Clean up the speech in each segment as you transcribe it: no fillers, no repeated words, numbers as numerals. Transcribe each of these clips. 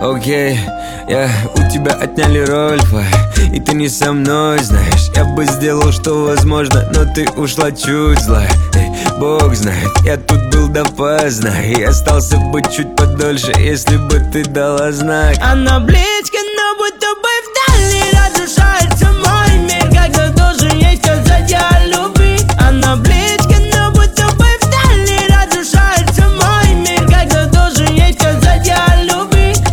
Окей, у тебя отняли роль, и ты не со мной, знаешь. Я бы сделал, что возможно, но ты ушла чуть злая. Бог знает, я тут был допоздна и остался бы чуть подольше, если бы ты дала знак. Она близко, но будто бы вдали разрушается мой мир, когда должен ей сказать я люблю. Она близко, но будто бы вдали разрушается мой мир, когда должен ей сказать я люблю.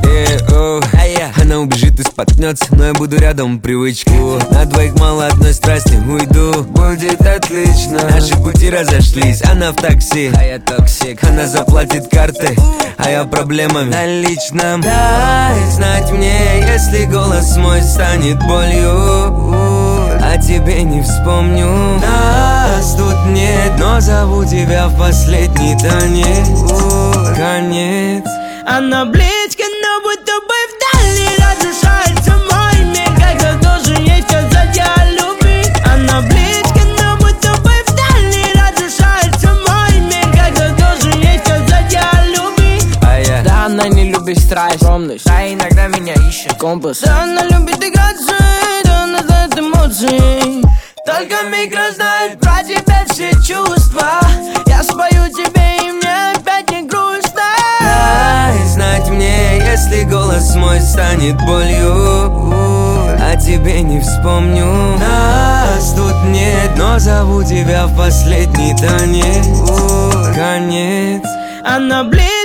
Она убежит и споткнется, но я буду рядом, привычку. На двоих мало одной страсти, уйду, будет отлично. Наши пути разошлись, она в такси, а я токсик. Она заплатит картой, а я проблемами наличным. Дай знать мне, если голос мой станет болью, а тебе не вспомню. Нас тут нет, но зову тебя в последний танец. Конец. Она близко, но будто бы вдали разрушается мой мир, когда должен ей сказать я люблю. Она близко, но будто бы вдали разрушается мой мир, когда должен ей сказать я люблю. Да, она не любит страсть, скромность, да, иногда меня ищет компас. Да, она любит играться, да, она знает эмоции. Только микро знает про тебя все чувства. Я спою тебе, и мне опять не грустно. Дай знать мне, если голос мой станет болью, а тебе не вспомню. Нас тут нет, но зову тебя в последний танец. Конец. Она близко.